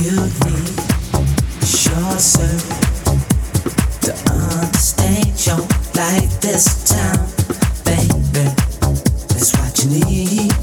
You need yourself to understand your life this time, baby. That's what you need.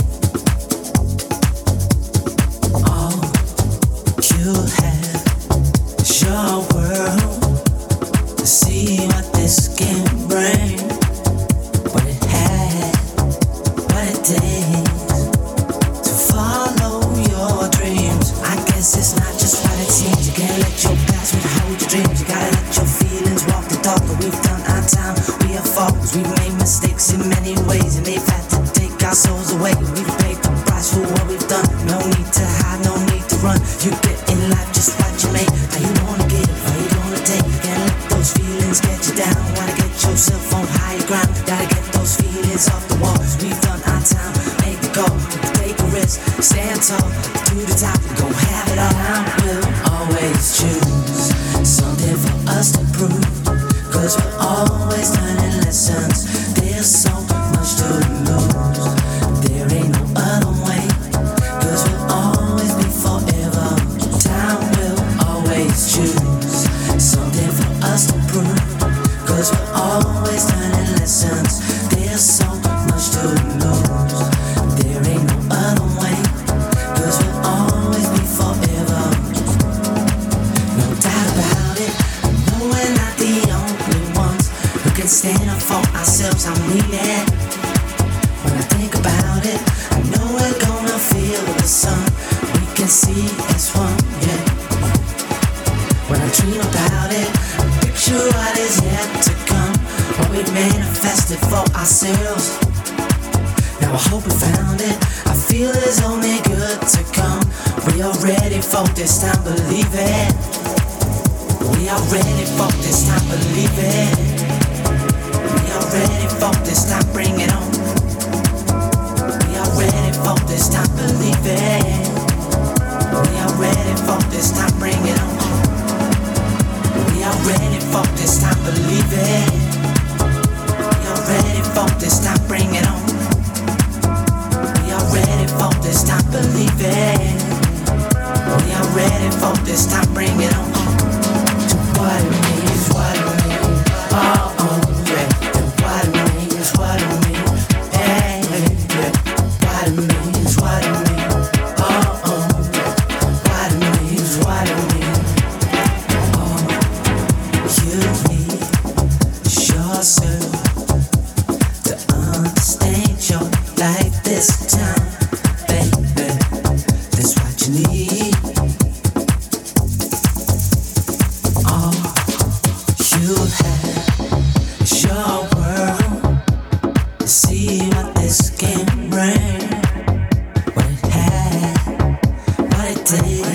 All you have is your world to see what this can bring, what it had, what it takes to follow your dreams. I guess it's not just what it seems. You can't let your past hold your dreams. You gotta let your feelings walk the talk. But we've done our time. We have falls. We've made mistakes in many ways, and they've had to take our souls away. We've paid the price for what we've done. No need to hide, no need to run. You get in life just what you make. How you wanna give, how you gonna take. You can't let those feelings get you down. Wanna get yourself on higher ground. Gotta get those feelings off the walls. We've done our time. Make the goal, take a risk, stand tall to the top. We gon' have it all. I will always choose something for us to prove. 'Cause we're always learning lessons. There's so much to lose. There ain't no other way. 'Cause we'll always be forever. Time will always choose something for us to prove. 'Cause we're always learning lessons. There's so much to lose. There ain't no other way. 'Cause we'll always be forever. No doubt about it. No, we're not the only ones who can stand up for ourselves. I mean it. When I think about it, I know we're gonna feel the sun. We can see as one, yeah. When I dream about it, I picture what is yet to come. What we manifested for ourselves. Now I hope we found it. I feel there's only good to come. We are ready for this time, believe it. We are ready for this time, believe it. We are ready for this time, bring it on. We are ready for this time, believe it. We are ready for this time, bring it on. We are ready for this time, believe it. We are ready for this time, bring it on. We are ready for this time, believe it. We are ready for this time, bring it on. What it means, what it means, oh, yeah. What it means, what it means, hey, yeah. What it means, what it means, oh, yeah. What it means, what it means, oh. You need yourself to understand your life this time, baby. That's what you need. All you have is your world to see what this can bring, what it had, what it did